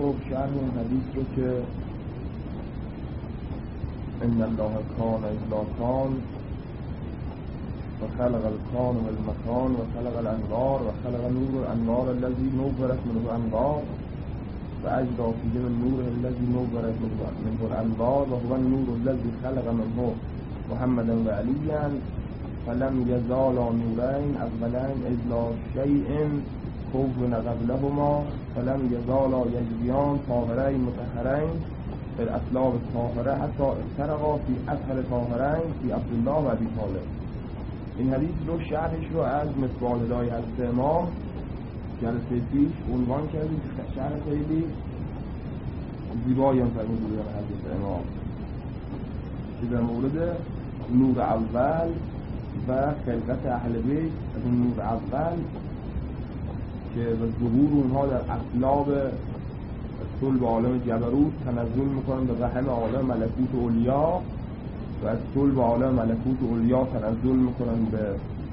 خب شرح این حدیث رو که ان الله کان الا کان و خلق الکان والمکان و خلق الانوار و خلق نور الانوار الذي نورت منه الانوار و اجرا فيه من نور الذي نورت منه الانوار و هو النور الذي خلق منه محمدا و عليا فلم يزالا نورين اولين الا شيء كون قبلهما فلم يزالا يجريان طاهرين مطهرين في الاسلاب الطاهره حتى افترقا في اثر طاهرين في عبدالله و ابی طالب. این حدیث رو شرحش رو از مصباح الهی حضرت امام جلسه پیش عنوان کردیم که شرح خیلی زیبایی هم فرموده بودن حضرت امام که در مورد نور اول و خلقت اهل بیت. از این نور اول که به ظهور اونها در اصلاب صلب عالم جبروت تنزل میکنن به رحم عالم ملکوت اولیا و از صلب عالم ملکوت اولیا تنزل میکنن به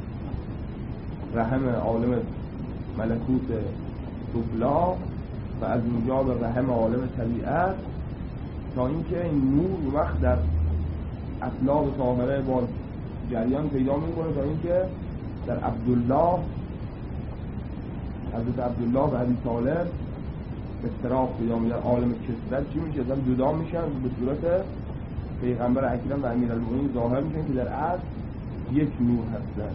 رحم عالم ملکوت سفلا و از اونجا به رحم عالم طبیعت تا اینکه این نور وقت در اصلاب طاهره باز جریان پیدا میکنه تا اینکه در عبدالله حضرت عبدالله و ابی طالب افتراق پیدا میکنه. عالم کسرت چی میشه؟ ازم جدا میشن به صورت پیغمبر اکرم و امیرالمومنین ظاهر میشن که در اصل یک نور هستن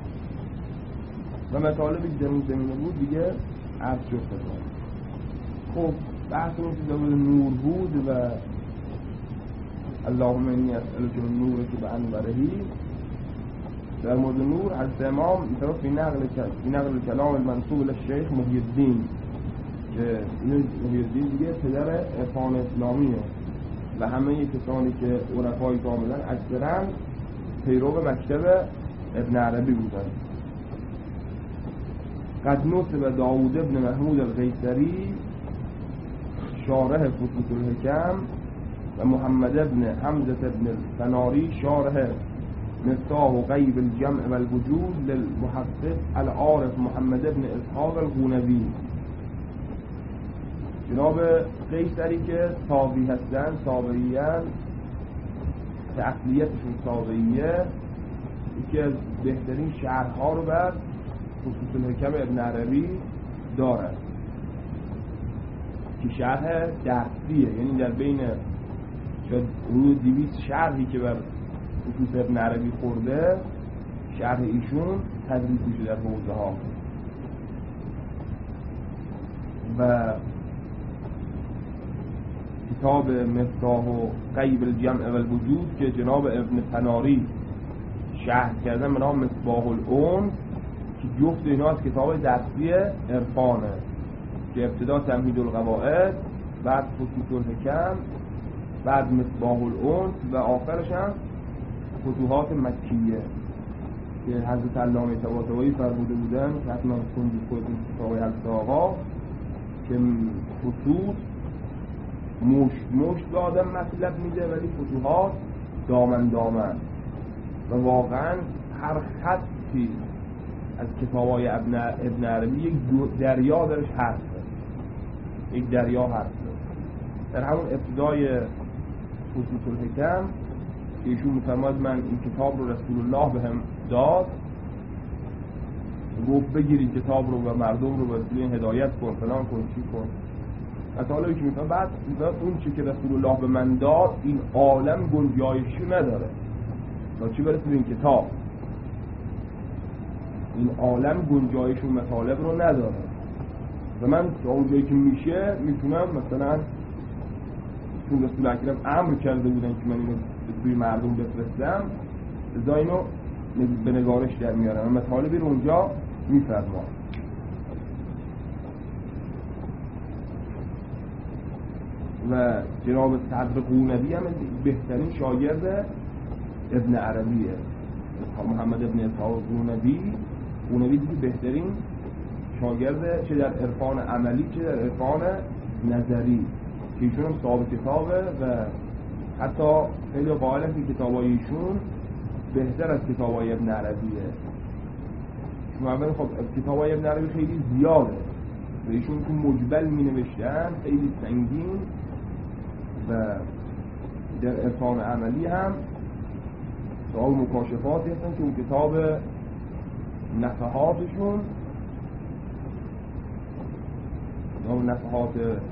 و مطالبی که در اون زمینه بود دیگه عرض شد خدمت. خب بحث اون که در نور بود و اللهم انی اسألک من نورک بانورهی. در مورد نور حضرت امام طرف فی نقل کلام المنسوب للشیخ محی الدین که محی الدین دیگه پدر عرفان اسلامیه و همه کسانی که عرفای کاملن اکثرا پیرو مکتب ابن عربی بودن. قد نصب داود ابن محمود القیصری شارح فتوح الحکم و محمد ابن حمزه ابن الفناری شارح مفتاح غیب الجمع والوجود للمحقق العارف محمد ابن اسحاق الغونوی. جناب قیصری که صابی هستن، صابیین که اصلیتشون صابیه، یکی از بهترین شرح‌ها رو بر فتوح الحکم ابن عربی دارد که شرح دستیه، یعنی در بین شاید حدود 200 شرحی که بر فتوح ابن عربی خورده شرح ایشون تدریس میشه در حوزه ها. و کتاب مفتاح و غیب الجمع والوجود که جناب ابن فناری شرح کردن به نام مصباح العون که جفت اینا از کتاب درسی عرفانه که ابتدا تمهید القواعد، بعد فتوح الحکم، بعد مصباح العون و آخرش هم فتوحات مکیه که حضرت علامه طباطبایی فرموده بودن که حتما خوندید خودتون کتابای حضرت آقا که خطوط مشت به آدم مطلب میده ولی فتوحات دامن دامن و واقعا هر خطی از کتابای ابن عربی یک دریا درش هست، یک دریا هست. در همون ابتدای فتوح الحکم که ایشون می‌فرماد من این کتاب رو رسول الله بهم داد، گفت بگیرید کتاب رو و مردم رو به وسیله هدایت کن، فلان کن، چی کن. مطالبی که می‌فرماد بعد اون چی که رسول الله به من داد این عالم گنجایشی نداره تا چی برسه به این کتاب. این عالم گنجایش و مطالب رو نداره و من تا اونجایی که میشه میتونم مثلا چون رسول اکرم امر کرده بودن که من اینو توی مردم بفرستم ازا اینو به نگارش در میارم و مطالبی رو اونجا میفرمام. و جناب صدر غونوی هم بهترین شاگرد ابن عربیه، محمد ابن اسحاق غونوی دیگه بهترین شاگرد چه در عرفان عملی چه در عرفان نظری که ایشون هم صاحب کتابه و حتی خیلی قائلن که کتابای ایشون بهتر از کتابای ابن عربیه. چون اول خب کتابای ابن عربی خیلی زیاده و ایشون تو مجبل می نوشتن خیلی سنگین و در عرفان عملی هم کتاب مکاشفاتی هستن که اون کتاب نفحاتشون نام نفحات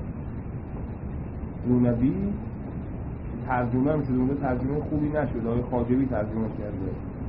قونبی ترجمه هم شده، اونجا ترجمه خوبی نشده، آقای خواجوی ترجمه کرده.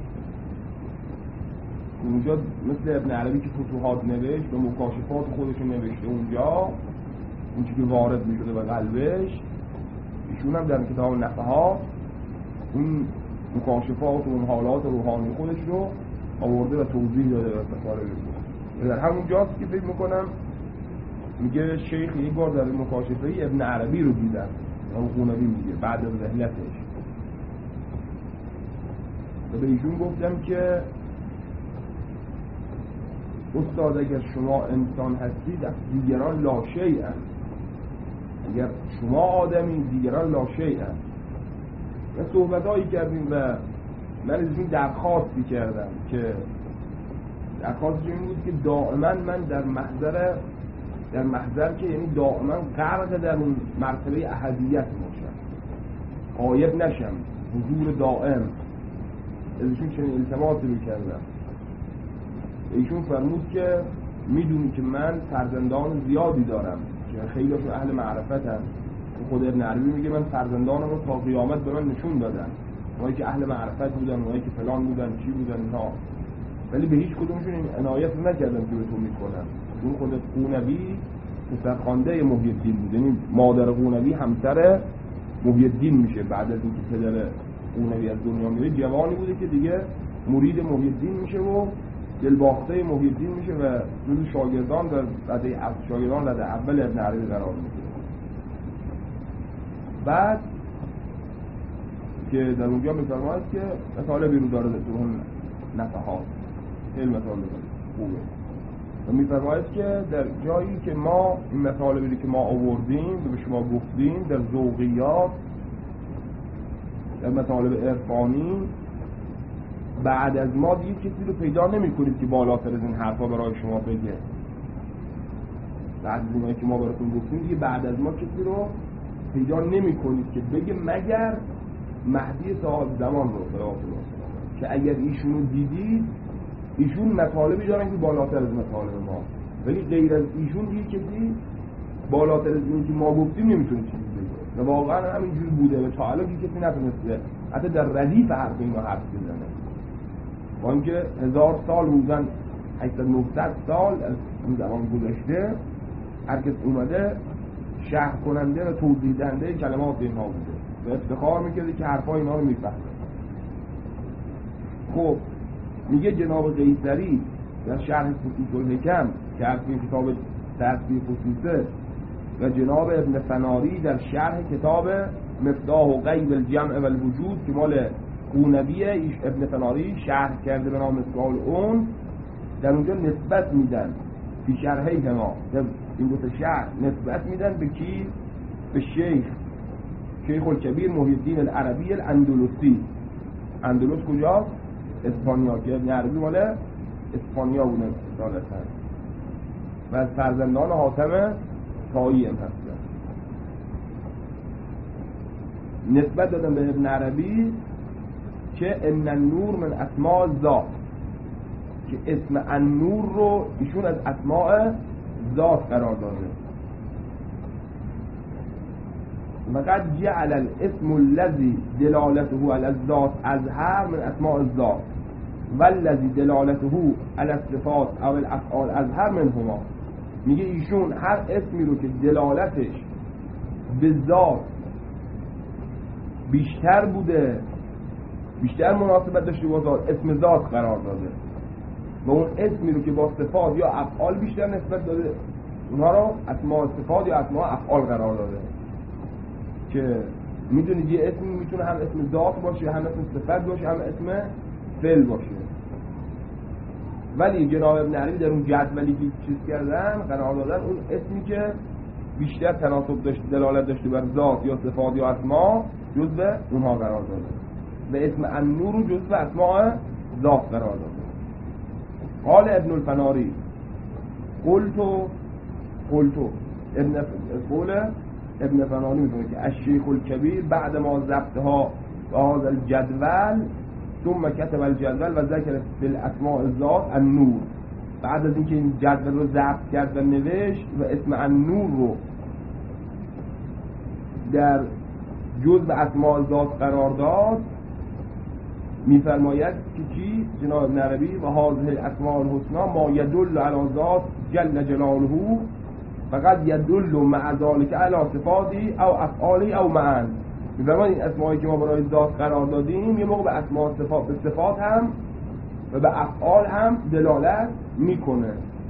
اونجا مثل ابن عربی که فتوحات نوشت و مکاشفات خودشون نوشته اونجا اون چیزی که وارد می شده به قلبش، ایشون هم در کتاب نفحات اون مکاشفات و اون حالات روحانی خودش رو آورده و توضیح داده و مطالب شده. در همون جاست که فکر میکنم میگه شیخ یک بار در مکاشفه ابن عربی رو دیدن، اون قونبی میگه بعد از رحلتش و به ایشون گفتم که استاد اگر شما انسان هستید از دیگران لا شیء اند، اگر شما آدمی دیگران لا شیء اند. و صحبتایی کردیم و من از این درخواستی کردم که درخواستش این بود که دائما من در محضر که یعنی دائما غرق در اون مرتبه احدیت باشم، غایب نشم، حضور دائم. ازشون چنین التماسی رو کردم. ایشون فرمود که میدونی که من فرزندان زیادی دارم که خیلی هاشون اهل معرفتن. خود ابن عربی میگه من فرزندانم رو تا قیامت به من نشون دادن، اونایی که اهل معرفت بودن، اونایی که فلان بودن، چی بودن اینا، ولی به هیچ کدومشون این عنایت نکردم که به تو میکنم. اون خود قونبی پسرخوانده محی الدین بود، یعنی مادر قونبی همسر محی الدین میشه بعد از اینکه پدر قونبی از دنیا میره. جوانی بوده که دیگه مرید محی الدین میشه و دلباخته محی الدین میشه و جزو شاگردان در رده شاگردان رده اول ابن عربی قرار میگیره. بعد که در اونجا میفرماید که مطالبی رو داره در اون نفحات، خیلی مطالب خوبه و میفرماید که در جایی که ما این مطالبی که ما آوردیم و به شما گفتیم در ذوقیات، در مطالب عرفانی، بعد از ما دیگه کسی رو پیدا نمی کنید که بالاتر از این حرفا برای شما بگه. بعد از اینایی که ما براتون گفتیم دیگه بعد از ما کسی رو پیدا نمی کنید که بگه مگر مهدی صاحب زمان رو که اگر ایشونو دیدید ایشون مطالبی دارن که بالاتر از مطالب ما، ولی غیر از ایشون دیگه کسی بالاتر از این که ما گفتیم نمیتونه چیزی بگه. و واقعا همینجوری بوده و تا الان کسی نتونسته حتی در ردیف حرف اینو حرف بزنه. با اینکه 1000 سال بودن، 800 سال از اون زمان گذشته، هر کس اومده شرح کننده و توضیح دهنده کلمات اینها بوده و افتخار میکرده که حرفای اینا رو میفهمه. خب میگه جناب قیصری در شرح فصوص الحکم که از این کتاب تصفیه فصوصه و جناب ابن فناری در شرح کتاب مفتاح و غیب الجمع و الوجود که مال قونبی ابن فناری شرح کرده به نام مسکال اون، در اونجا نسبت میدن فی شرحی ما این دو تا شرح نسبت میدن به کی؟ به شیخ الکبیر محی الدین العربی الاندلسی. اندلس کجاست؟ اسپانیا، که ابن عربی مال اسپانیا بوده اصالتا و از فرزندان حاتم طایی هم هستن. نسبت دادن به ابن عربی که ان النور من اسماء ذات، که اسم النور رو ایشون از اسماء ذات قرار داده. وقد جعل الاسم الذي دلالته على الذات اظهر من اسماء الذات والذي دلالته على الصفات او الافعال اظهر منهما. میگه ایشون هر اسمی رو که دلالتش به ذات بیشتر بوده، بیشتر مناسبت داشته با ذات، اسم ذات قرار داده و اون اسمی رو که با صفات یا افعال بیشتر نسبت داده اونها رو اسماء صفات یا اسماء افعال قرار داده. که میدونید یه اسم میتونه هم اسم ذات باشه، هم اسم صفت باشه، هم اسم فعل باشه. ولی جناب ابن عربی در اون جدولی که چیز کردن قرار دادن اون اسمی که بیشتر تناسب داشته، دلالت داشته بر ذات یا صفات یا اسماء، جزء اونها قرار داده و اسم النور رو جزء اسماء ذات قرار داده. قال ابن الفناری قلت قلتو قول ابن فنانی میگه که الشیخ الکبیر بعد ما ضبطها هذا الجدول ثم كتب الجدول و ذکر فی الاسماء الذات النور. بعد از اینکه این جدول رو ضبط کرد و نوشت و اسم النور رو در جزء اسماء الذات قرار داد، میفرماید که چی؟ جناب ابن عربی و هذه الاسماء الحسنى ما يدل على ذات جل جلاله فقط يدل مع ذلك على صفاتی او افعالی او معن. میفرماید این اسمایی که ما برای ذات قرار دادیم یه موقع به اسماء صفات، به صفات هم و به افعال هم دلالت میکنه.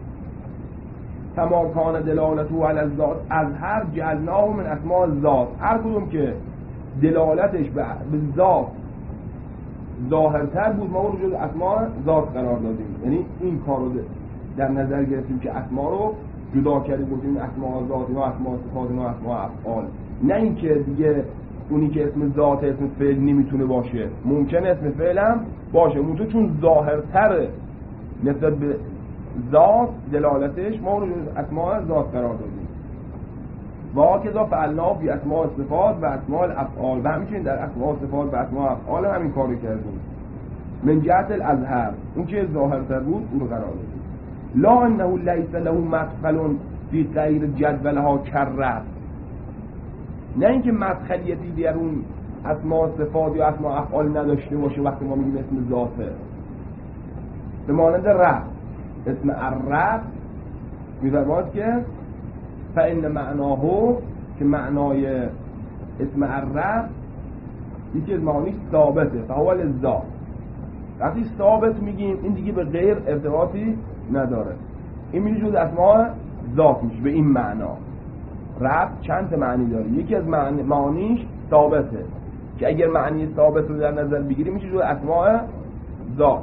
کما کان دلالته علی الذات از هر جعلناه من اسماء الذات، هر کدوم که دلالتش به ذات ظاهرتر بود ما رو جز اسماء ذات قرار دادیم. یعنی این کار رو در نظر گرفتیم که اسماء رو جدا کردیم، گفتیم اسماء ذات اینا اسماء صفات اینا اسماء افعال، نه اینکه دیگه اونی که اسم ذات اسم فعل نمیتونه باشه، ممکنه اسم فعل هم باشه، منتها چون ظاهرتره نسبت به ذات دلالتش ما رو جز اسماء ذات قرار دادیم. و کذا فعلنا فی اسماء صفات و اسماء الافعال، و همچنین در اسماء صفات و اسماء افعال همین کارو کردیم. من جهت الازهر، اون که ظاهرتر بود اون رو قرار دادیم. لا انه لیس له مدخل فی غیر جدولها کرر، نه اینکه مدخلیتی در اون اسماء صفات یا اسماء افعال نداشته باشه وقتی ما میگیم اسم ذاته. به مانند رب، اسم الرب می‌فرماید که فإن معناه، که معنای اسم الرب یکی از معانیش ثابته، فهو للذات. وقتی ثابت میگیم این دیگه به غیر ارتباطی نداره، این میشه جز اسماء ذات میشه به این معنا. رب چند معنی داره، یکی از معانیش ثابته که اگر معنی ثابت رو در نظر بگیریم میشه جز اسماء ذات.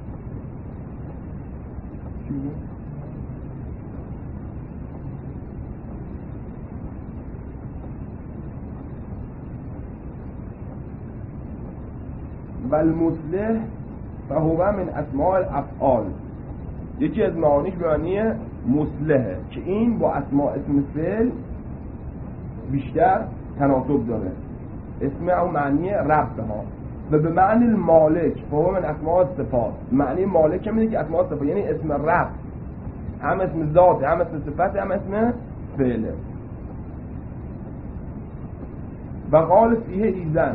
و المصلح فهو من اسماء الافعال، یکی از معانیش به معنی مصلحه که این با اسماء اسم فعل بیشتر تناسب داره. اسم او معنی رب ها و به معنی المالک فهو من اسماء الصفات، معنی مالک هم میگه که اسماء صفات، یعنی اسم رب هم اسم ذات هم اسم صفت هم اسم فعله. و قال فیه ایزن،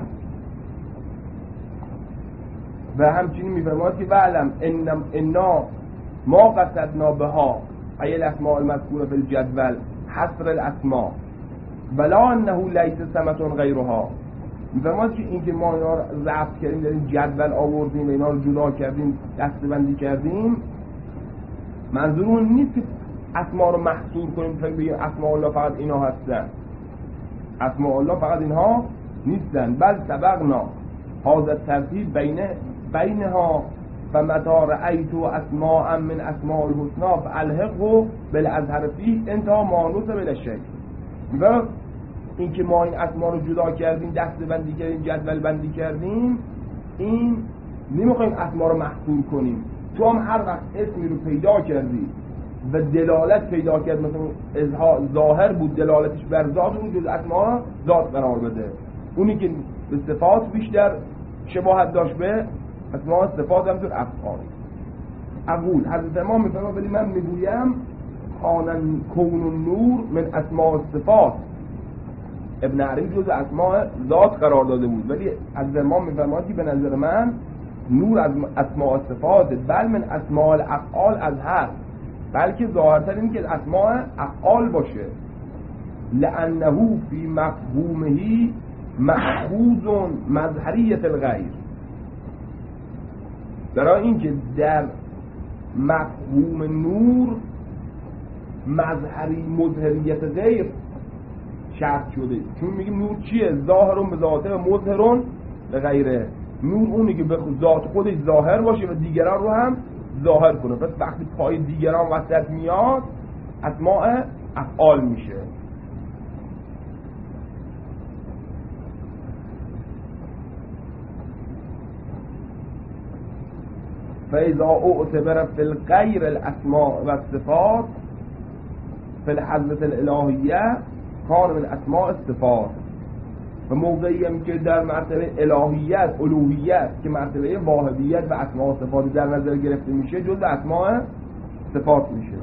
و همچنین میفرماید که وعلم انا ما قصدنا بها ای الاسماء المذکوره فی الجدول حصر الاسماء ولا انه لیس سمت غیرها. میفرماید که این که ما اینا رو ضبط کردیم در این جدول آوردیم و اینا رو جدا کردیم دسته‌بندی کردیم، منظور اون نیست که اسماء رو محصور کنیم تا بگیم اسماء الله فقط اینا هستن، اسماء الله فقط اینها نیستن، بل سبقنا هذا الترتیب بینها و متى رأیت اسماء من اسماء الحسنى فالحقه بالازهر فیه انتهى مانوس بالشک. و این که ما این اسما رو جدا کردیم دسته‌بندی کردیم جدول بندی کردیم، این نمیخوایم اسما رو محصور کنیم. تو هم هر وقت اسمی رو پیدا کردی و دلالت پیدا کرد، مثلا ظاهر بود دلالتش بر ذات، اون جز اسما ذات قرار بده. اونی که به صفات بیشتر شباهت داشت به اسما صفات هم تو افعال. اقول حضرت امام میفرماید ولی من میگویم کون النور من اسماء صفات. ابن عربی جز اسماء ذات قرار داده بود، ولی از امام میفرماید که به نظر من نور از اسماء صفات بل من اسماء الافعال از هست، بلکه ظاهرتر این که اسماء افعال باشه. لانه فی مفهومه مأخوذ مظهریت الغیر، برای اینکه در مفهوم نور مظهریت غیر شرط شده. چون میگیم نور چیه؟ ظاهرون به ذاته و مظهرون به غیره. نور اونی که به ذات خودش ظاهر باشه و دیگران رو هم ظاهر کنه. پس وقتی پای دیگران وسط میاد اسماء افعال میشه. فاذا اعتبر فی الغیر الاسماء و الصفات فی الحضرت الالهیه کان من اسماء الصفات. و موقعی هم که در مرتبه الهیت الوهیت که مرتبه واحدیت و اسماء و صفات در نظر گرفته میشه جز اسماء صفات میشه.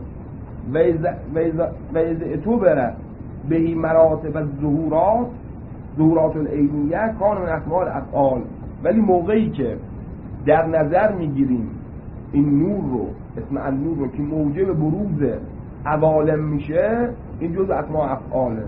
و از اعتبر بهی مراتب ظهورات العینیه کان من اسماء الافعال. ولی موقعی که در نظر میگیریم این نور رو، اسم النور رو که موجب بروز عوالم میشه، این جز اسماء افعاله.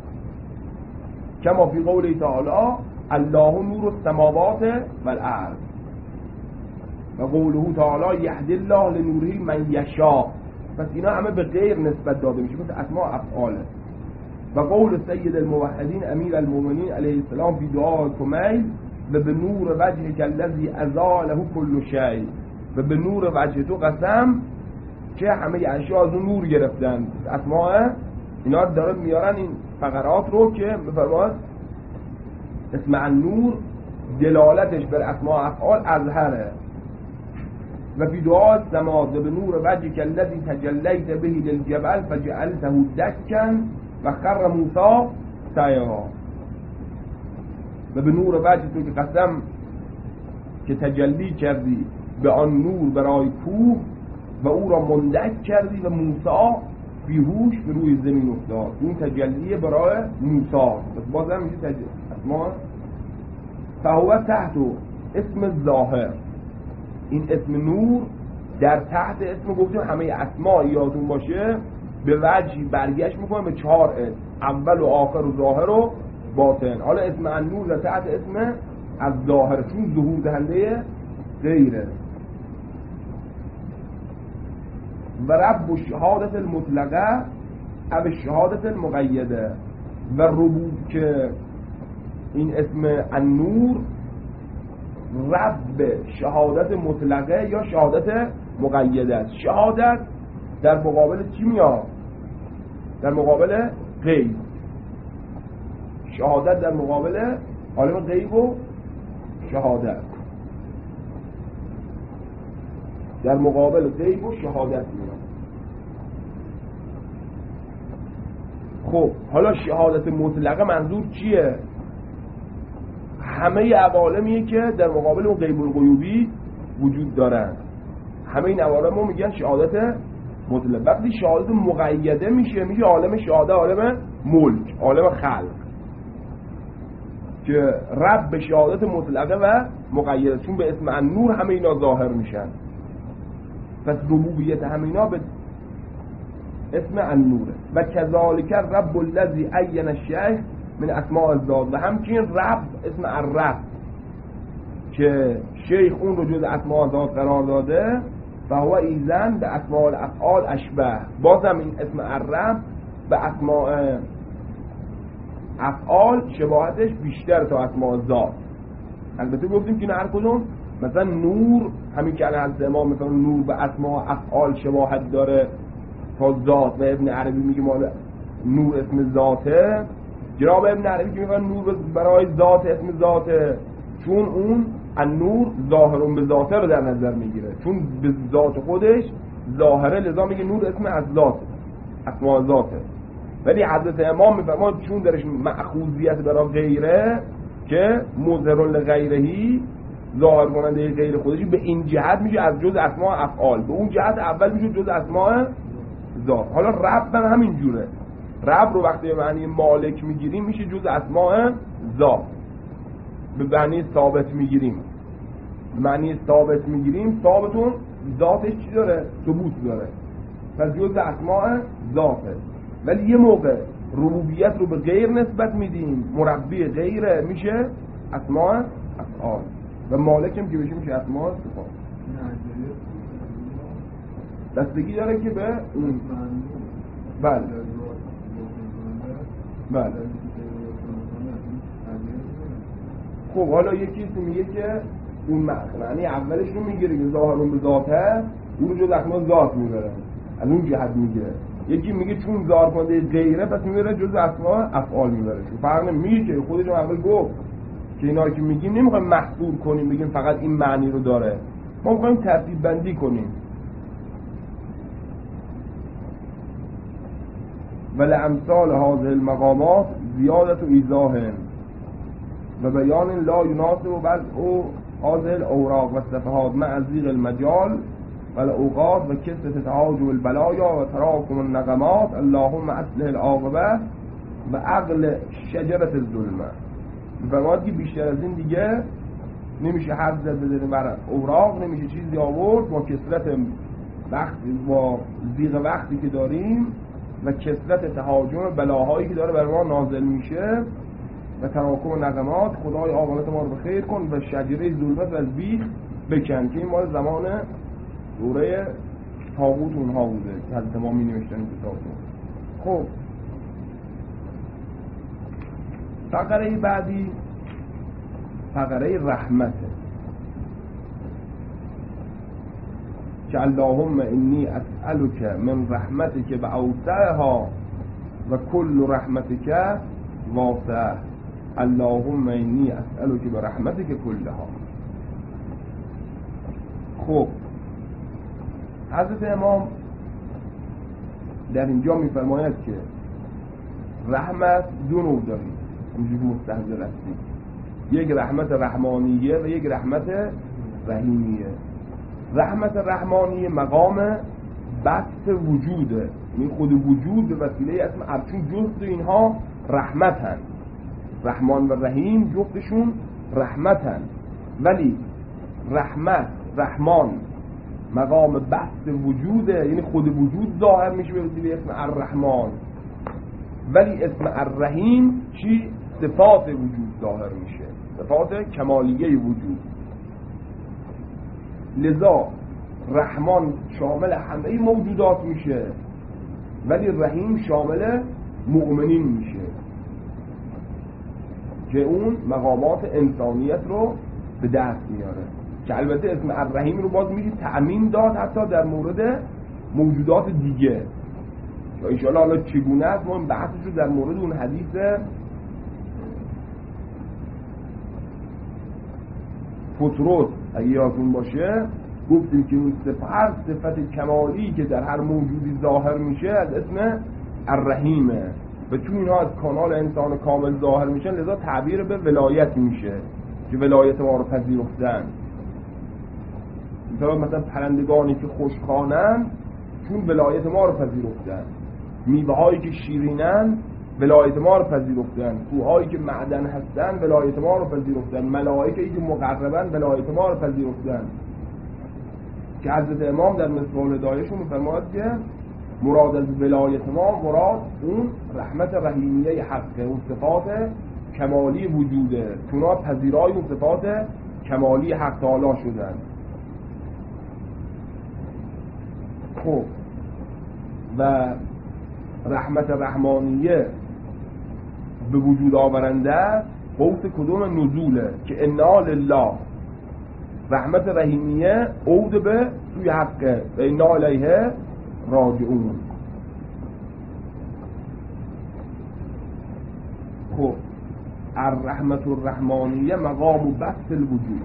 کما فی قوله تعالی الله نور السماوات والارض و قوله تعالی یهدی الله لنوره من یشاء. پس اینا همه به غیر نسبت داده میشه، مثل اسماء افعاله. و قول سید الموحدین امیر المؤمنین علیه السلام فی دعای کمیل و به نور وجهک الذی ازاله کل شیء. و به نور وجه تو قسم که همه اشیاء از اون نور گرفتن. اسماء اینا داره میارن این فقرات رو که بفرماد اسم النور دلالتش بر اسماء افعال اظهره. و فی دعای سماد به نور وجهک الذی تجلیت به للجبل فجعلته دکا و خر موسی سیرا. و به نور وجه تو که قسم که تجلی کردی به آن نور برای کوه و او را مندک کردی و موسی بیهوش به روی زمین افتاد. این تجلیه برای موسی. بس بازم میشه تجلی اسما فهو تحت اسم ظاهر. این اسم نور در تحت اسم گفتیم همه اسما یادون باشه به وجهی برگشت میکنه به 4 اسم، اول و آخر و ظاهر و باطن. حالا اسم النور در تحت اسم از ظاهر چون ظهور دهنده غیره. و رب شهادت المطلقه او شهادت المقیده. و ربوب که این اسم النور رب شهادت مطلقه یا شهادت مقیده است. شهادت در مقابل چی میاد؟ در مقابل غیب. شهادت در مقابل عالم غیب و شهادت، در مقابل غیب و شهادت میاد. خب حالا شهادت مطلقه منظور چیه؟ همه عوالمیه که در مقابل اون غیب الغیوبی وجود دارن، همه این عوالم رو میگن شهادت مطلق. وقتی شهادت مقیده میشه عالم شهاده، عالم ملک، عالم خلق، که رب شهادت مطلقه و مقیده، چون به اسم النور همه اینا ظاهر میشن. پس ربوبیت همه اینا به اسم النوره. و کذالک رب الذی عین الشیء من اسماء الذات. و همچنین رب اسم الرب که شیخ اون رو جز اسماء الذات قرار داده، فهو ایزن به اسماء الافعال اشبه. بازم این اسم الرب به اسماء افعال شباهتش بیشتر تا اسماء ذات. البته گفتیم که هر کدوم مثلا نور، همین که الان از امام مثلا نور به اسماء افعال شباهت داره تا ذات. و ابن عربی میگه ما نور اسم ذاته، جناب ابن عربی که میگه نور برای ذات اسم ذاته، چون اون النور ظاهرون به ذاته رو در نظر میگیره، چون به ذات خودش ظاهره، لذا میگه نور اسم از ذاته، اسماء ذاته. ولی حضرت امام میفرماد چون درش مأخوذیت برای غیره که مظهر لغیرهی، ظاهر کننده غیر خودشی، به این جهت میشه از جز اسماء افعال، به اون جهت اول میشه جز اسماء ذات. حالا رب هم همین جوره. رب رو وقتی به معنی مالک میگیریم میشه جز اسماء ذات. به معنی ثابت میگیریم، به معنی ثابت میگیریم، ثابتون ذاتش چی داره؟ ثبوت داره، پس جز اسماء ذاته. ولی یه موقع ربوبیت رو به غیر نسبت میدیم، مربی غیره، میشه اسماء افعال. و مالک هم که بشه میشه اسماء صفات. دستگی داره که به اون بله بله. خب حالا یکی میگه که اون معنی اولش رو میگیره که ظاهرون به ذاته، اون رو جز اسماء ذات میبره، از اون جهت میگیره. یکی میگه چون ظاهر کننده غیره پس میبره جز اسماء افعال میبره. فرق نمیشه که خودش اول گفت که اینا که میگیم نمیخوایم محصور کنیم بگیم فقط این معنی رو داره، ما میخوایم ترتیب بندی کنیم. ولامثال هذه المقامات زیادت و ایضاح و بیان لا یناسب بعد او هذه الاوراق و صفحات مع ضیق المجال و الاوقات و کثرت تعاجب البلایا و تراکم النقمات اللهم اصلح العاقبه و عقل شجرت الظلمه. بفرماد که بیشتر از این دیگه نمیشه حد زد بزنیم بر اوراق، نمیشه چیزی آورد با کثرت وقتی با ضیق وقتی که داریم و کثرت تهاجم بلاهایی که داره بر ما نازل میشه و تراکم نقمات. خدای عاقبت ما رو بخیر کن و شجره ظلمت و از بیخ بکن که این مال زمان دوره طاغوت اونها بوده که حضرت ما می نوشتن این کتاب رو. خب فقره بعدی فقره رحمته که اللهم انی اسألک من رحمتک و اوسعها و کل رحمتک واسع. اللهم انی اسألک برحمتک کلها. خب حضرت امام در اینجا میفرماید که رحمت دو نوع داریم اینجوری مستحضر هستیم، یک رحمت رحمانیه و یک رحمت رحیمیه. رحمت رحمانیه مقام بسط وجوده، این خود وجود به وسیله اسم ارچون جفت اینها رحمتن، رحمان و رحیم جفتشون رحمتن، ولی رحمان مقام بسط وجوده، یعنی خود وجود ظاهر میشه به وسیله اسم الرحمن، ولی اسم الرحیم چی؟ صفات وجود ظاهر میشه، صفات کمالیه وجود. لذا رحمان شامل همه موجودات میشه ولی رحیم شامل مؤمنین میشه که اون مقامات انسانیت رو به دست میاره، که البته اسم الرحیم رو باز میگه تأمین داد حتی در مورد موجودات دیگه. یا انشاءالله حالا چگونه است ما بحثش رو در مورد اون حدیث فطرت اگه یادتون باشه گفتیم که اون صفت کمالی که در هر موجودی ظاهر میشه از اسم الرحیمه و چون اینها از کانال انسان کامل ظاهر میشن لذا تعبیر به ولایت میشه که ولایت ما رو پذیرفتن. مثلا پرندگانی که خوشخوانن چون ولایت ما رو پذیرفتن، میوه هایی که شیرینن ولایت ما رو پذیرفتن، کوهایی که معدن هستن ولایت ما رو پذیرفتن، ملائکه‌ای که مقربن ولایت ما رو پذیرفتن. که حضرت امام در مصباح الهدایه‌شون می‌فرماید که مراد از ولایت ما مراد اون رحمت رحیمیه حقه، اون صفات کمالی وجوده، چونها پذیرای اون صفات کمالی حق تعالی شدن. خب و رحمت رحمانیه به وجود آورنده قوت کدوم نزوله که انا لله. رحمت رحیمیه عود به سوی حقه و انا الیه راجعون. خب الرحمت الرحمانیه مقام بسط الوجود.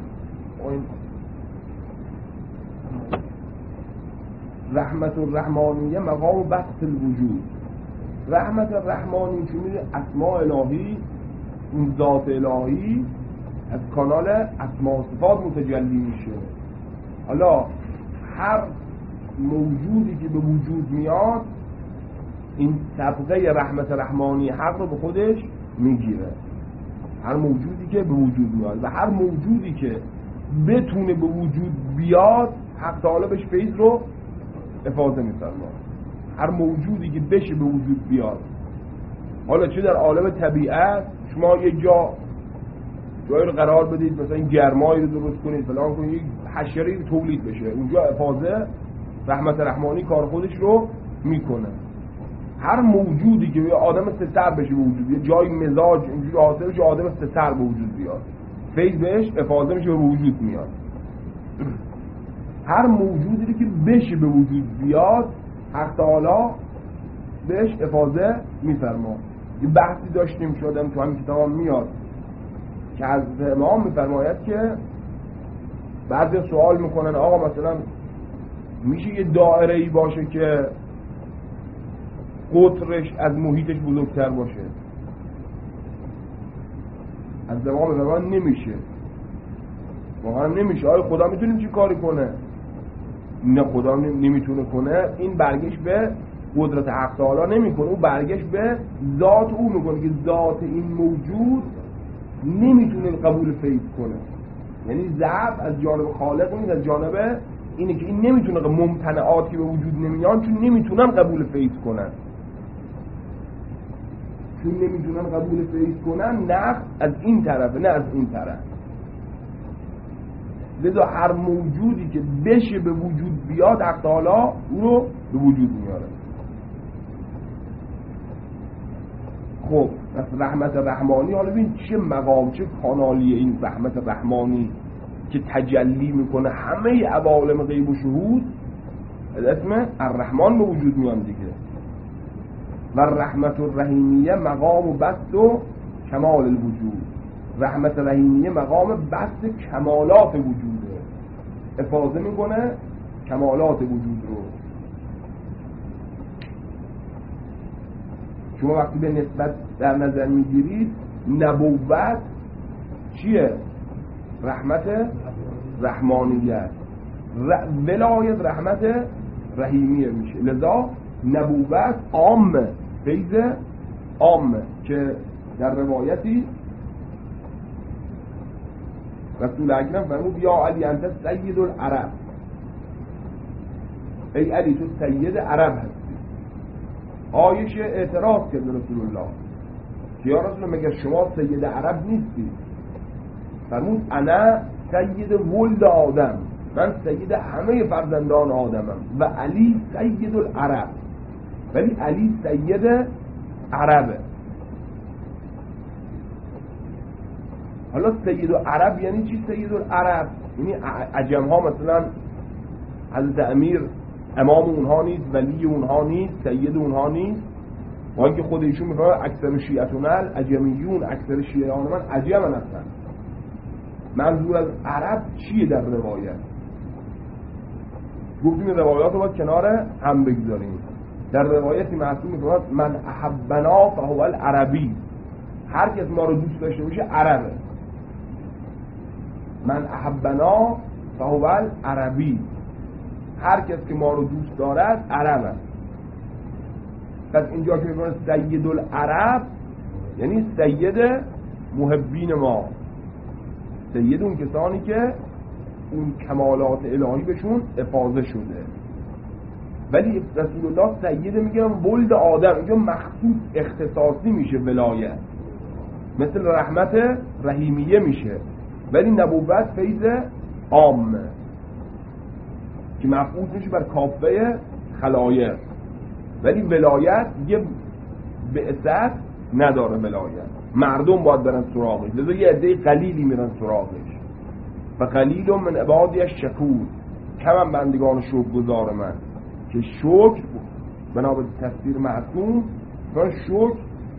رحمت الرحمانیه مقام بسط الوجود. رحمت الرحمانی چون اسماء الهی، اون ذات الهی از کانال اسماء و صفات متجلی میشه. حالا هر موجودی که به وجود میاد این طبقه رحمت رحمانی حق رو به خودش میگیره، هر موجودی که به وجود میاد و هر موجودی که بتونه به وجود بیاد حق تعالی بهش فیض رو افاضه می‌فرماید. هر موجودی که بشه به وجود بیاد، حالا چه در عالم طبیعت شما یه جایی رو قرار بدید مثلا این گرمایی رو درست کنید فلان کنید حشره‌ای رو تولید بشه، اونجا افاضه رحمت رحمانی کار خودش رو میکنه. هر موجودی که یه آدم ستر بشه به وجود، یه جای مزاج اینجوری حاصل بشه آدم ستر به وجود بیاد، فیض بهش افاضه میشه به وجود میاد. هر موجودی که بشه به وجود بیاد حق تعالی بهش افاضه میفرما. یه بحثی داشتیم شدم تو همین کتاب میاد که از امام میفرماید که بعضی سوال میکنن آقا مثلا میشه یه دایره‌ای باشه که قطرش از محیطش بزرگتر باشه. از زمان زمان نمیشه، واقعا نمیشه. آیا خدا میتونه چی کاری کنه؟ نه، خدا نمیتونه کنه. این برگشت به قدرت حق تعالی نمیکنه، او برگشت به ذات او میکنه که ذات این موجود نمیتونه قبول فیض کنه. یعنی ضعف از جانب خالق نیست، از جانب اینه که این نمیتونه، ممتنعاتی که به وجود نمیان چون نمیتونن قبول فیض کنن، چون نمیتونن قبول فیض کنن، نقص از این طرفه نه از این طرف. لذا هر موجودی که بشه به وجود بیاد حق تعالی او رو به وجود میاره. خب پس رحمت رحمانی، حالا ببین چه مقام، چه کانالیه این رحمت رحمانی که تجلی میکنه همه عوالم غیب و شهود، از اسم الرحمن به وجود میان دیگه. و رحمت الرحیمیه مقام بسط و کمال الوجود. رحمت رحیمیه مقام بسط کمالات وجوده، افاضه میکنه کمالات وجود رو. شما وقتی به نسبت در نظر میگیرید، نبوت چیه؟ رحمت رحمانیت، ولایت رحمت رحیمیه میشه. لذا نبوت عامه، فیض عامه که در روایتی رسول اکرم فرمود یا علی انت سید العرب، ای علی تو سید عرب هستی. عایشه اعتراض کرد رسول الله که یا رسول الله مگر شما سید عرب نیستی؟ فرمود انا سید ولد آدم، من سید همه فرزندان آدمم و علی سید العرب، ولی علی سید عربه. حالا سید العرب یعنی چی؟ سید العرب یعنی عجم ها مثلا حضرت امیر امام اونها نیست، ولی اونها نیست، سید اونها نیست. و اینکه خود ایشون میگه اکثر شیعتون العجمیون، اکثر شیعان من عجم هستن. منظور از عرب چیه در روایت؟ گفتیم روایات رو باید کنار هم بگذاریم. در روایتی معصوم میگه من احبنا فهو العربی، هر کس ما رو دوست داشته باشه عربه. من احبنا فهو العربی، هر کس که ما رو دوست دارد عربه. پس اینجا که میگه سید العرب یعنی سید محبین ما، سید اون کسانی که اون کمالات الهی بهشون افاضه شده. ولی رسول الله سید میگن ولد آدم، اینجا مخصوص اختصاصی میشه ولایت، مثل رحمت رحیمیه میشه. ولی نبوت فیض عامه که مفعول میشه بر کافه خلایق، ولی ولایت یه بعثت نداره. ولایت مردم باید برن سراغش، لذا یه عده قلیلی میرن سراغش. و قلیل من عبادی الشکور، کم بندگان شکرگزار من. که شکر بنابرای تفسیر معصوم و شکر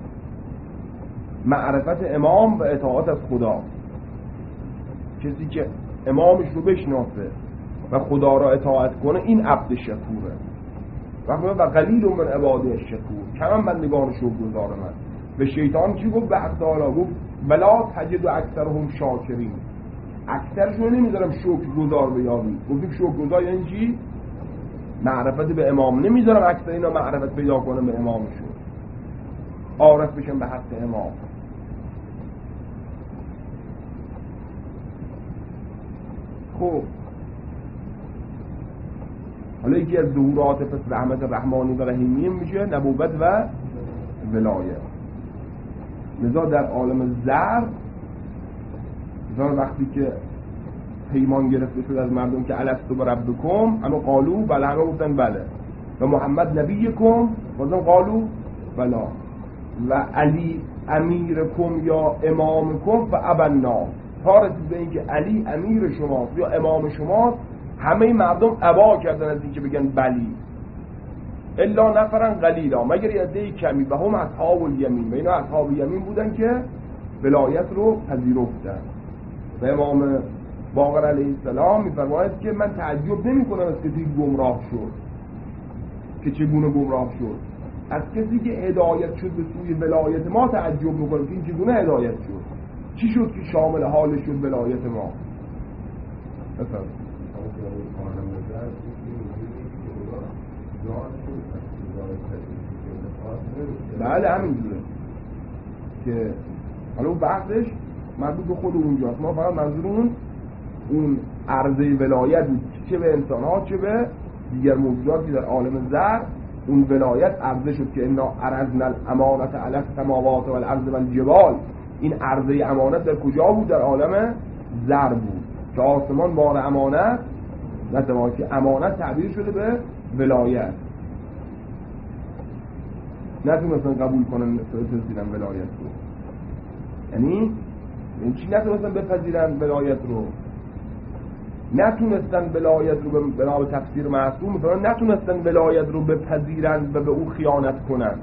معرفت امام و اطاعت از خدا. کسی که امامش رو بشناسه و خدا را اطاعت کنه این عبد شکوره. و قلیل من عبادی الشکور، کم بندگان شکرگزار من. به شیطان چی گفت؟ به حق تعالی گفت ولا تجد اکثرهم شاکرین، اکثرشون نمیذارم شکرگزار بیابی. گفتیم شکرگزار یعنی چی؟ معرفت به امام. نمیذارم اکثر اینا معرفت پیدا کنه به امامشون، عارف بشن به حق امام. خب حالا یکی از ظهورات پس رحمت رحمانی و رحیمی میشه نبوت و ولایت. لذا در عالم ذر وقتی که پیمان گرفته شد از مردم که الستو بربکم، اما قالو بله، همه گفتن بله. و محمد نبیکم، بازم قالو بلا. و علی امیرکم یا امامکم و ابنا، تا رسید به این که علی امیر شماست یا امام شماست، همه مردم ابا کردن از این که بگن بلی. الا نفرن قلیلا، مگر یه عده کمی، و هم اصحاب الیمین، و اینا اصحاب الیمین بودن که ولایت رو پذیرفتن. و امام باقر علیه السلام میفرماید که من تعجب نمی کنم از کسی گمراه شد که چگونه گمراه شد. از کسی که هدایت شد به سوی ولایت ما تعجب میکنیم که این چگونه هدایت شد، چی شد که شامل حال شد ولایت ما. مثلا بله همینجوره که حالا اون بحثش مربوط به خود اونجاست. ما فقط منظورمون اون عرضه ولایت بود، چه به انسان ها چه به دیگر موجوداتی در عالم ذر اون ولایت عرضه شد که انا عرضنا الامانة علی السماوات والارض والجبال. این عرضه امانت در کجا بود؟ در عالم ذر بود که آسمان بار امانت نه که امانت تعبیر شده به ولایت، نتونستن قبول کنن رسیدن ولایت رو. یعنی چی نتونستن بپذیرن ولایت رو؟ نتونستن ولایت رو به بنا به تفسیر معصوم مثلا نتونستن ولایت رو بپذیرن و به او خیانت کنن.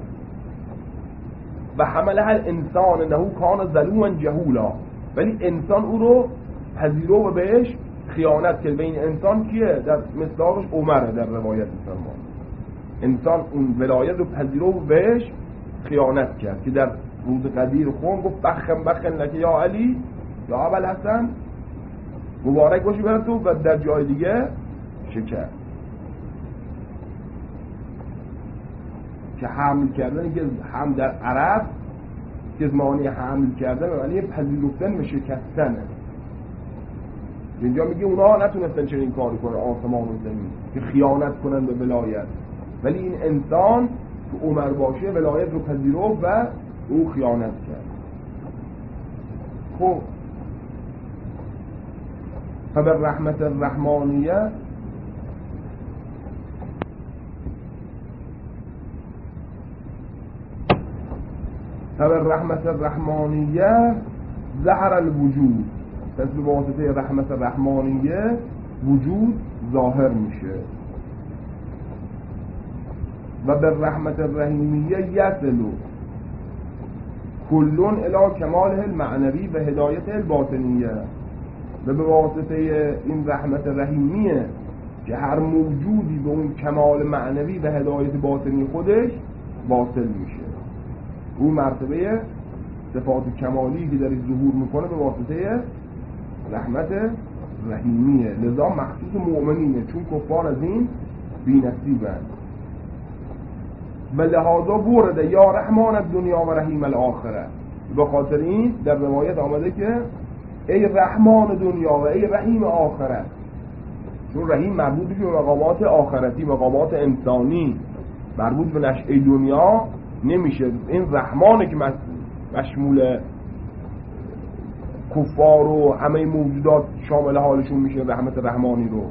و حمله الانسان انه کان ظلوما جهولا، ولی انسان او رو پذیرو و بهش خیانت کرد. بین انسان کیه؟ در مصداقش عمره در روایت مسلمان. انسان اون ولایت رو پذیرو و بهش خیانت کرد که در روز قدیر خون گفت بخن لکه یا علی یا ابوالحسن، مبارک باشی برای تو، و در جای دیگه شکر که حمل کردن، که هم در عرب که معنی حمل کردن معنی پذیرفتن و شکستنه. اینجا میگه اونا نتونستن چنین کاری کنن آسمان و زمین که خیانت کنن به ولایت، ولی این انسان که عمر باشه ولایت رو پذیرفت و او خیانت کرد. خب فبالرحمة الرحمانیه فبالرحمة الرحمانیه ظهر الوجود، پس به واسطه رحمت رحمانیه وجود ظاهر میشه. و بالرحمة الرحیمیه یصل کلون الی کماله المعنوی و هدایت الباطنیه. و به واسطه این رحمت رحیمیه که هر موجودی به اون کمال معنوی و هدایت باطنی خودش واصل میشه. اون مرتبه صفات کمالی که داره ظهور میکنه به واسطه رحمت رحیمیه، لذا مخصوص مؤمنینه چون کفار از این بی‌نصیبن. و لحاظا برده یا رحمان الدنیا و رحیم الاخره. به خاطر این در روایت آمده که ای رحمان دنیا و ای رحیم آخرت، چون رحیم مربوط به مقامات آخرتی، مقامات انسانی، مربوط به نشأه دنیا نمیشه. این رحمانه که مشمول کفار و همه موجودات شامل حالشون میشه، رحمت رحمانی رو.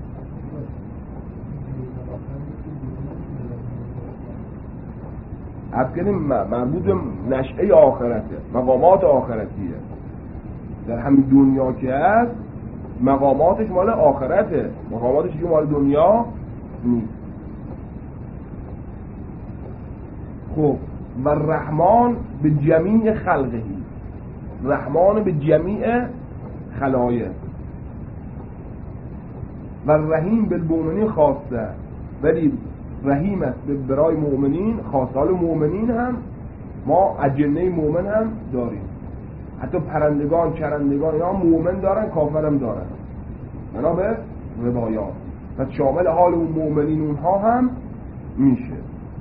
افکنیم مربوط به نشأه آخرته، مقامات آخرتیه. در همین دنیا که هست مقاماتش مال آخرته، مقاماتش که مال دنیا نیست. خب و رحمان به جمیع خلقهی، رحمان به جمیع خلایق. و رحیم بالمؤمنین خاصه، ولی رحیم است برای مؤمنین خاصه. حال مؤمنین هم ما اجنه مؤمن هم داریم، حتی پرندگان چرندگان یا مؤمن دارن کافر هم دارن بنا به روایات، پس شامل حال اون مؤمنین اونها هم میشه.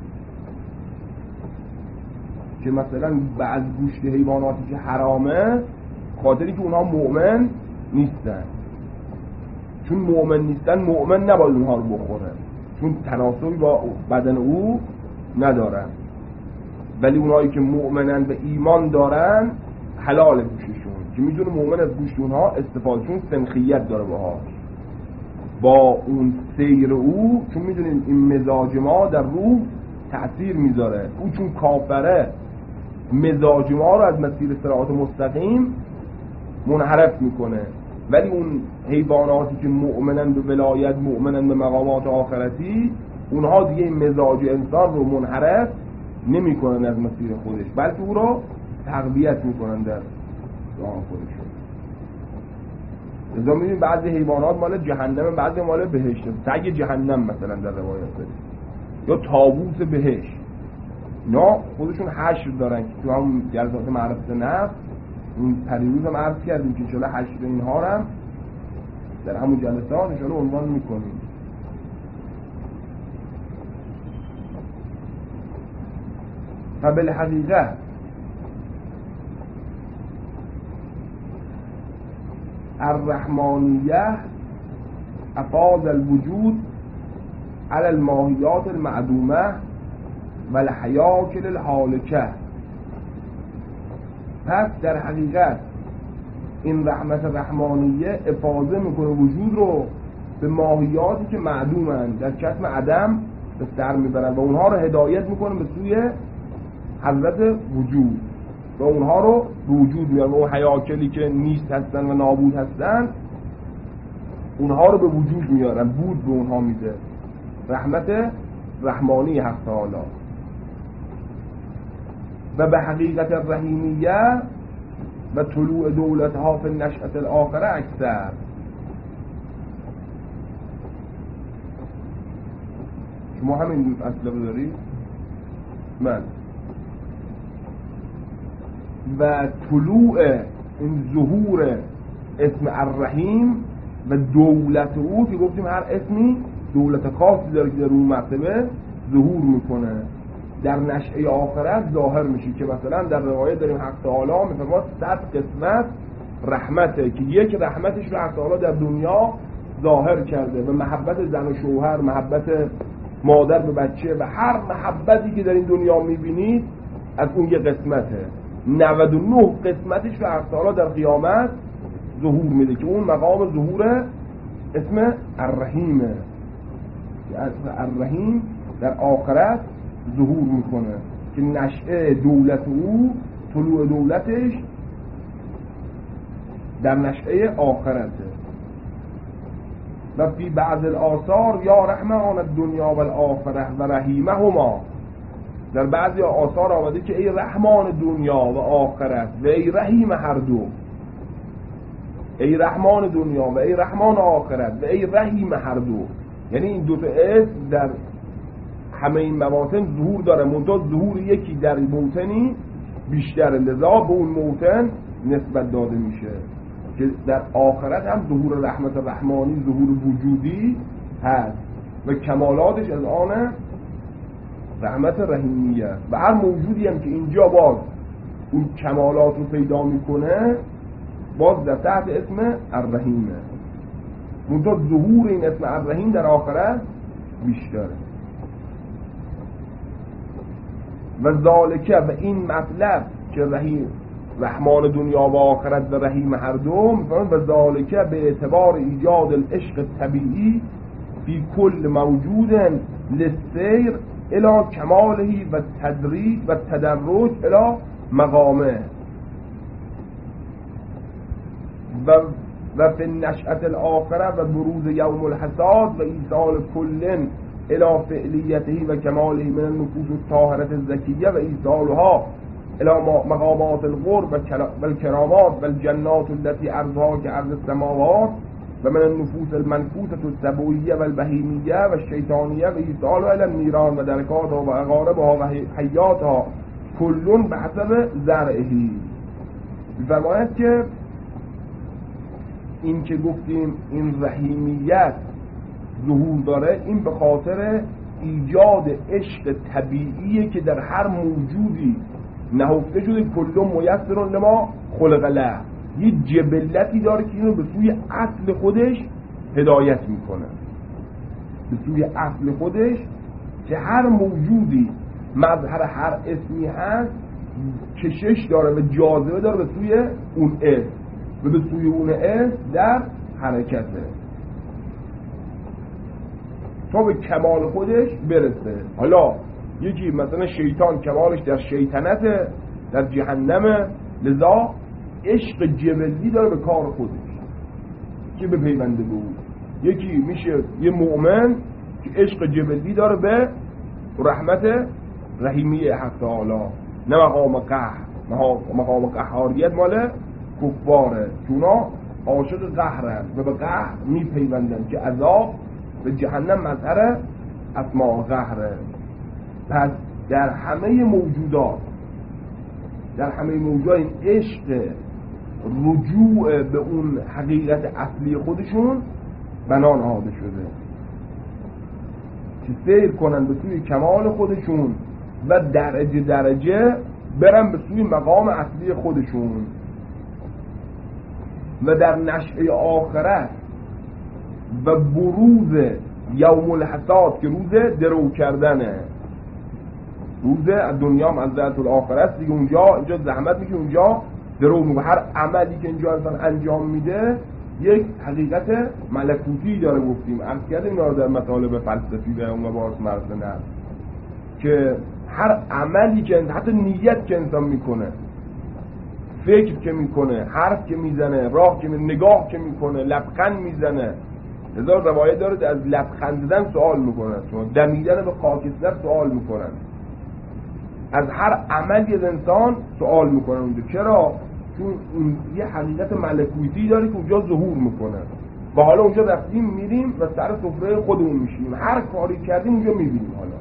که مثلا بعض گوشت حیواناتی که حرامه خاطری که اونها مؤمن نیستن، چون مؤمن نیستن مؤمن نباید اونها رو بخوره چون تناسبی با بدن او ندارن، ولی اونهایی که مؤمنن و ایمان دارن حلال گوششون، که میدونه مؤمن از گوشت اونها استفاده، چون سنخیت داره باهاش با اون سیر او، چون میدونین این مزاج ما در روح تأثیر میذاره. او چون کافره مزاج ما رو از مسیر صراط مستقیم منحرف میکنه، ولی اون حیواناتی که مؤمنن به ولایت، مؤمنن به مقامات آخرتی، اونها دیگه این مزاج انسان رو منحرف نمیکنن از مسیر خودش، بلکه او رو تقویت میکنن در راه خودشون. لذا میبینیم بعضی حیوانات مال جهنم، بعضی مال بهشت. سگ جهنم مثلا در روایت داریم، یا طاووس بهشت. نه خودشون حشر دارن که تو هم جلسات معرفت نفس این پریروز هم عرض کردیم که انشاءالله حشر اینها هم در همون جلسات انشاءالله عنوان میکنیم. و بالحقیقه الرحمانیه افاض الوجود على الماهیات المعدومه و الحیاکل الحالکه. پس در حقیقت این رحمت رحمانیه افاضه میکنه وجود رو به ماهیاتی که معدومند، در کتم عدم به سر میبرن و اونها رو هدایت میکنه به سوی حضرت وجود و اونها رو به وجود میارن. اون حیاکلی که نیست هستن و نابود هستن اونها رو به وجود میارن، بود به اونها میده. رحمت رحمانی حق تعالی. و به حقیقت الرحیمیه و طلوع دولتها فی النشأة الاخره اکثر. شما همین اصلا دارید؟ من و طلوع این ظهور اسم الرحیم و دولت او که گفتیم هر اسمی دولت خاصی داره که در اون مرتبه ظهور میکنه، در نشأه آخرت ظاهر میشه. که مثلا در روایت داریم حق تعالی میفرماد 100 قسمت رحمته که یک رحمتش رو حق تعالی در دنیا ظاهر کرده و محبت زن و شوهر، محبت مادر به بچه و هر محبتی که در این دنیا میبینید از اون یک قسمته. 99 قسمتش رو حق تعالی در قیامت ظهور میده که اون مقام ظهور اسم الرحیمه. الرحیم در آخرت ظهور میکنه که نشأه دولت او، طلوع دولتش در نشأه آخرته. و فی بعض الآثار یا رحمان الدنیا و الاخره و رحیمه هما. در بعضی آثار آمده که ای رحمان دنیا و آخرت و ای رحیم هر دو. ای رحمان دنیا و ای رحمان آخرت و ای رحیم هر دو. یعنی این دو تا اسم در همه این مواطن ظهور داره، منتها ظهور یکی در موطنی بیشتر، لذا به اون موطن نسبت داده میشه که در آخرت هم ظهور رحمت رحمانی، ظهور وجودی هست و کمالاتش از آن رحمت رحیمیه. و هر موجودی هم که اینجا باز اون کمالات رو پیدا میکنه باز در تحت اسم الرحیمه، منتها ظهور این اسم الرحیم در آخرت بیشتره. و ذالکه و این مطلب که رحیم رحمان دنیا و آخرت و رحیم هر دو، و ذالکه به اعتبار ایجاد العشق طبیعی فی کل موجود للسیر الى کمالهی و تدریج و تدرج الى مقامه. و فی نشأة الاخره و بروز یوم الحساد و ایصال کلن الى فعلیته و کماله من النفوس الطاهرة الزکیه و ایصالها الى مقامات القرب و الکرامات و الجنات التي عرضها كعرض السماوات و من النفوس المنفوسة السبویه و البهیمیه و الشیطانیه و ایصالها الى النیران و درکاتها و اقاربها و حیاتها کلون به حسب زرعهی. بفرماید که این که گفتیم این رحیمیت ظهور داره، این به خاطر ایجاد عشق طبیعیه که در هر موجودی نهفته شده. کلون میسر لما خلق له، یه جبلتی داره که اینو به سوی اصل خودش هدایت میکنه، به سوی اصل خودش، که هر موجودی مظهر هر اسمی هست کشش داره و جاذبه داره به سوی اون اسم و به سوی اون اسم در حرکته تا به کمال خودش برسه. حالا یکی مثلا شیطان کمالش در شیطنته، در جهنمه، لذا عشق جبلی داره به کار خودش که به پیونده به او. یکی میشه یه مؤمن که عشق جبلی داره به رحمت رحیمیه حق تعالی، نه مقام قهر. مقام قهاریت مال کفاره که اونا عاشق قهرن و به قهر میپیوندن که عذاب به جهنم مظهر اسماء قهره. پس در همه موجودات این عشق رجوع به اون حقیقت اصلی خودشون بنا نهاده شده که سیر کنن به سوی کمال خودشون و درجه درجه برن به سوی مقام اصلی خودشون و در نشأه آخرت و بروز یوم الحساد که روز درو کردنه، روز دنیا منزلت الاخره است دیگه، اینجا زحمت میشه، اونجا درو میشه. هر عملی که اینجا انسان انجام میده یک حقیقت ملکوتی داره. گفتیم عرض کردیم اینا رو در مطالب فلسفی و اون مباحث مرسه نه که هر عملی که حتی نیت که انسان میکنه، فکر که میکنه، حرف که میزنه، راه که نگاه که میکنه، لبخند میزنه، هزار روایت داره از لبخند زدن سوال میکنن، شما دمیدن به خاکستر سوال میکنن، از هر عملی از انسان سوال میکنن اونجا. چرا؟ چون اون یه حقیقت ملکوتی داره که اونجا ظهور میکنه و حالا اونجا رفتیم میریم و سر سفره خودمون میشیم، هر کاری کردیم اونجا میبینیم. حالا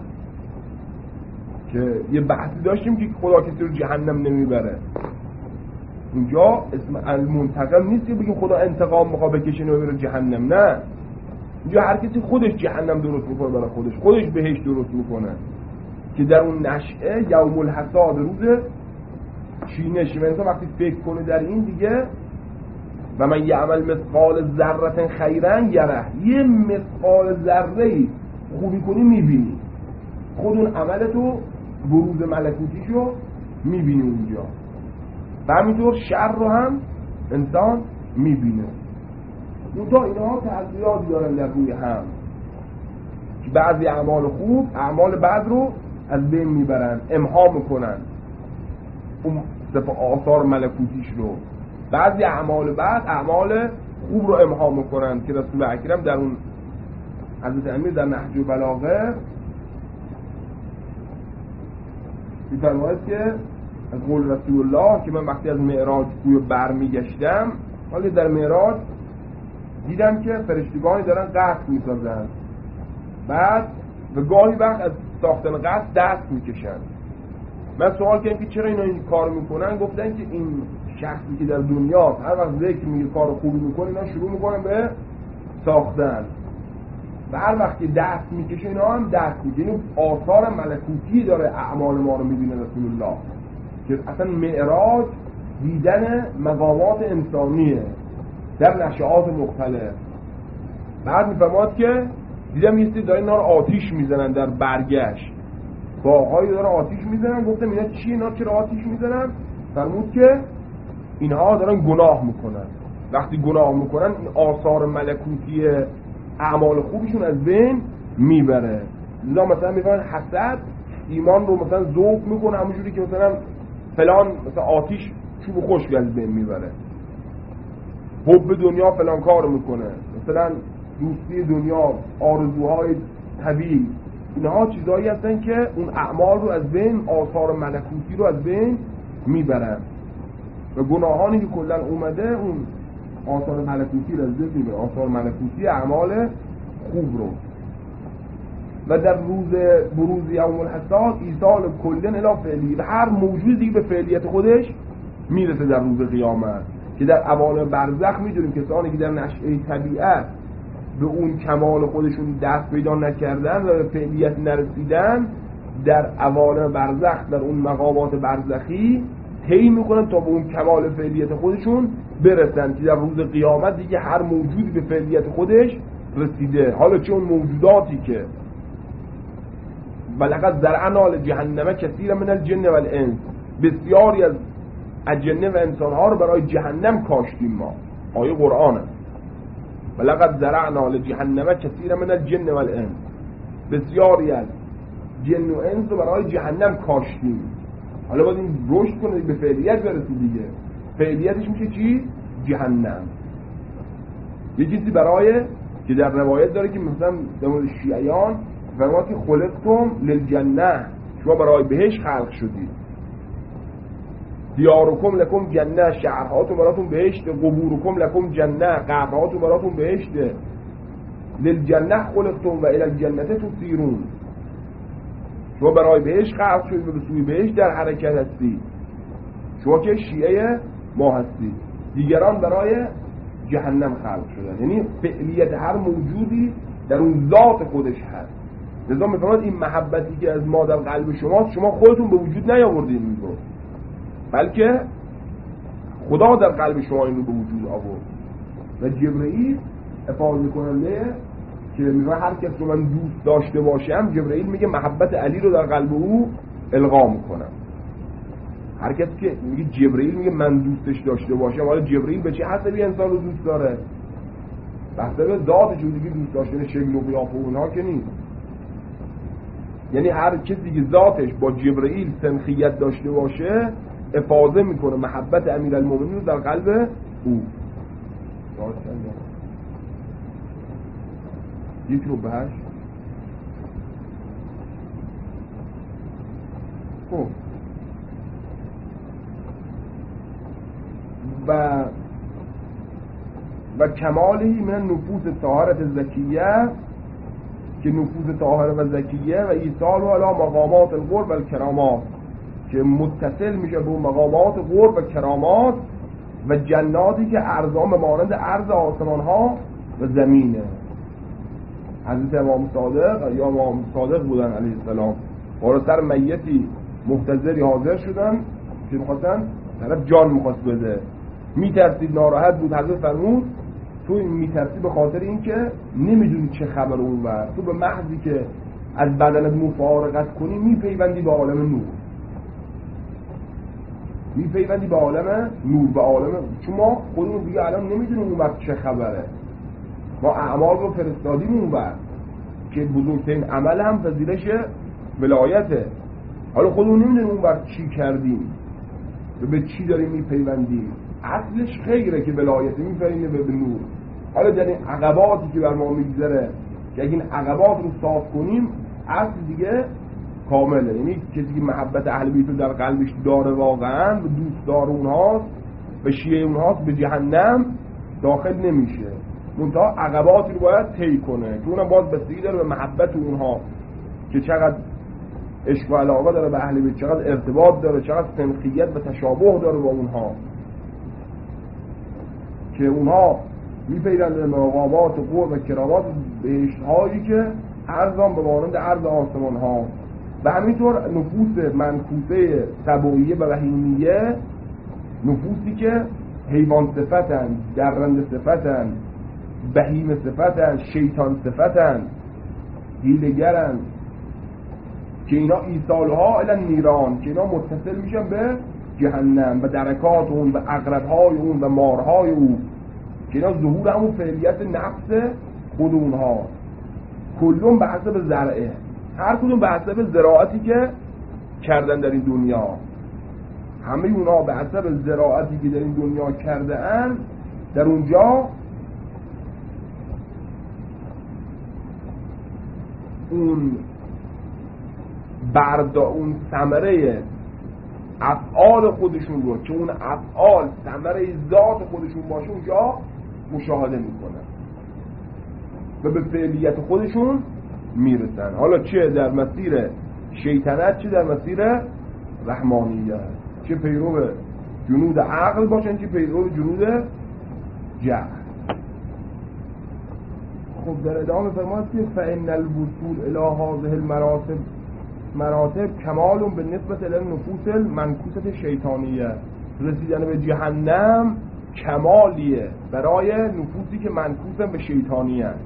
که یه بحثی داشتیم که خدا کسی رو جهنم نمیبره، اونجا اسم المنتقم نیست که بگیم خدا انتقام میخواد بکشه اینو ببره جهنم، نه، اینجا هر کسی خودش جهنم درست میکنه برای خودش بهشت درست میکنه که در اون نشأه یوم الحساد، روز چینش. و انسان وقتی فکر کنه در این دیگه و من یعمل مثقال ذره خیرا یره، یه مثقال ذره خوبی کنی میبینی، خود اون عملتو بروز ملکوتیشو میبینی اونجا، و همینطور شر رو هم انسان میبینه. اونجا اینها تأثیراتی دارن در روی هم که بعضی اعمال خوب اعمال بد رو از بین میبرن، امحا میکنن اون آثار ملکوتیش رو. بعضی اعمال بد اعمال خوب رو امحا میکنن که رسول اکرم در اون حضرت امیر در نهج البلاغه میفرماید که از قول رسول الله که من وقتی از معراج کوی برمیگشتم، حالا در معراج دیدم که فرشتگانی دارن قصر میسازن، بعد به گاهی وقت از ساختن قصر دست میکشن. من سوال کردم که چرا اینا این کار میکنن؟ گفتن که این شخصی که در دنیا هر وقت ذکر میگه کار خوبی میکنه، اینا شروع میکنن به ساختن و هر وقت که دست میکشه اینا هم دست میکشه. این آثار ملکوتی داره اعمال ما رو میبینه رسول الله که اصلا معراج دیدن مقامات انسانیه در نشعات مختلف. بعد میفهماد که دیدم یه سری داره اینا رو آتیش میزنن در برگشت، باقایی داره آتیش میزنن. گفتم اینا چی؟ اینا چرا آتیش میزنن؟ فرمود که اینها دارن گناه میکنن، وقتی گناه میکنن این آثار ملکوتی اعمال خوبشون از بین میبره. لذا مثلا میفهمن حسد ایمان رو مثلا ذوب میکنه، همونجوری که مثلا فلان مثلا آتیش چوب خشک از بین میبره، حب دنیا فلان کار میکنه، مثلا دوستی دنیا، آرزوهای طبیعی، اینها چیزایی هستن که اون اعمال رو از بین، آثار ملکوتی رو از بین میبرن و گناهانی که کلا اومده اون آثار ملکوتی رو از بین میبرن، آثار ملکوتی اعمال خوب رو. و در روز بروز یوم الحساد ایصال کلن الی فعلی، و هر موجودی به فعلیت خودش میرسه در روز قیامت. که در عوالم برزخ میدونیم کسانی که در نشأه طبیعت به اون کمال خودشون دست پیدا نکردن و به فعلیت نرسیدن، در عوالم برزخ، در اون مقامات برزخی طی میکنن تا به اون کمال فعلیت خودشون برسن که در روز قیامت دیگه هر موجودی به فعلیت خودش رسیده. حالا چه اون موجوداتی که ولقد ذرعنا لجهنم کثیر من الجن والانس، بسیاری از جن و انسان ها رو برای جهنم کاشتیم ما، آیه قرآنه، ولقد ذرعنا لجهنم کثیر من الجن والانس، بسیاری از جن و انس رو برای جهنم کاشتیم. حالا باید این رشد کنه به فعلیت برسه دیگه، فعلیتش میشه چی؟ جهنم. یه چیزی برای که در روایت داره که مثلا در مورد شیعیان فرمود که خلقتم للجنه، شما برای بهشت خلق شدید، دیارکم لکم جنه، شهرهاتون براتون بهشت، قبورکم لکم جنه، قبرهاتون براتون بهشت، للجنه خلقتم و الی الجنه تسیرون، شما برای بهشت خلق شدید و به سوی بهشت در حرکت هستی. شما که شیعه ما هستی، دیگران برای جهنم خلق شدن. یعنی فعلیت هر موجودی در اون ذات خودش هست. لذا میفرماد این محبتی که از ما در قلب شماست، شما خودتون به وجود نیاوردید این رو، بلکه خدا در قلب شما این رو به وجود آورد. و جبرئیل افاضه کننده که میگه هر کس رو من دوست داشته باشم، جبرئیل میگه محبت علی رو در قلب او القا میکنم. هر کسی که میگه جبرئیل میگه من دوستش داشته باشم، حالا جبرئیل به چه حسابی انسان رو دوست داره؟ به حساب ذاتش رو دیگه دوست داشتن شکل و قیافه اونها که نیست. یعنی هر کسی که ذاتش با جبرئیل سنخیت داشته باشه افاضه میکنه محبت امیرالمومنین رو در قلب او. یک رو بهش خب و کمالی من نفوس طاهرت زکیه، که نفوس طاهره و زکیه و ایصال و علا مقامات القرب و الکرامات، که متصل میشه به مقامات قرب و کرامات و جناتی که ارزان به مانند عرض آسمان ها و زمینه. حضرت امام صادق یا امام صادق بودن علیه السلام، بالا سر میتی محتضری حاضر شدن که میخواستن طرف جان میخواست بده، میترسید ناراحت بود. حضرت فرمود تو این میترسی به خاطر این که نمیدونی چه خبر اون ور، تو به محضی که از بدنت مفارقت کنی میپیوندی به عالم نور، میپیوندی به عالم نور، به عالم، چون ما خودمون دیگه الان نمیدونیم اون وقت چه خبره. ما اعمال رو فرستادیم اون وقت که بزرگترین عمل هم پذیرش ولایته. حالا خودمون نمیدونیم اون وقت چی کردیم، به چی داریم میپیوندیم. اصلش خیره که ولایت میپیونده به نور. حالا در این عقباتی که بر ما میگذره که اگه این عقبات رو صاف کنیم اصل دیگه کامله. یعنی کسی که محبت اهل بیت رو در قلبش داره واقعا و دوست داره اونهاست و شیعه اونهاست، به جهنم داخل نمیشه. منتها عقباتی رو باید طی کنه که اونم باز بستگی داره به محبت اونها که چقدر عشق و علاقه داره به اهل بیت، چقدر ارتباط داره، چقدر سنخیت و تشابه داره با اونها، که اونها میپیوندن به مقامات قرب و کرامات بهشت هایی که ارزان به مانند عرض آسمان ها. و همینطور نفوس منکوسه سبویه و بهیمیه، نفوسی که حیوان صفتن، درنده صفتن، بهیم صفتن، شیطان صفتن، حیله‌گرن، که اینا ایصالها الی نیران، که اینا متصل میشن به جهنم و درکات اون و عقرب‌های اون و مارهای اون، که اینا ظهور همون فعلیت نفس خود اونها. کلون به حسب زرعه، هر کدوم به حسب زراعتی که کردن در این دنیا. همه اونها به حسب زراعتی که در این دنیا کرده ان، در اونجا اون ثمره افعال خودشون رو که اون افعال ثمره ذات خودشون باشه اونجا مشاهده میکنن و به فعلیت خودشون میرسن. حالا چه در مسیر شیطنت، چه در مسیر رحمانیت، چه پیرو جنود عقل باشن، چه پیرو جنود جهل. خب در ادامه فرماید که فإن الوصول الی هذه المراتب کمال به نسبت الی النفوس المنکوسة شیطانیه. رسیدن به جهنم کمالیه برای نفوسی که منکوسن به شیطانی هست.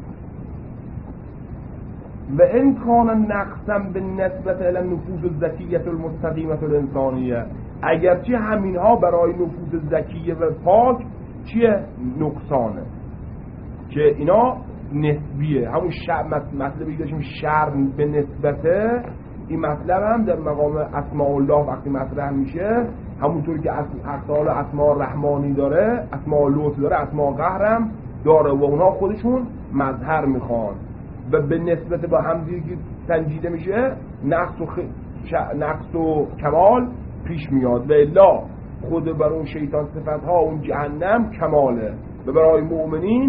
و این کان نقصا به نسبت الی النفوس الزکیة المستقیمة الانسانیه، اگرچه همینها برای نفوس زکیه و پاک چیه؟ نقصانه، که اینا نسبیه. همون مطلبی داشتیم شرم به نسبته، این مطلب هم در مقام اسماء الله وقتی مطرح میشه، همونطور که اصال اسماء رحمانی داره، اسماء لطف داره، اسماء قهر هم داره و اونها خودشون مظهر میخوان و به نسبت با همدیگه که سنجیده میشه نقص و کمال پیش میاد. و الا خود بر اون شیطان صفت ها اون جهنم کماله و برای مؤمنین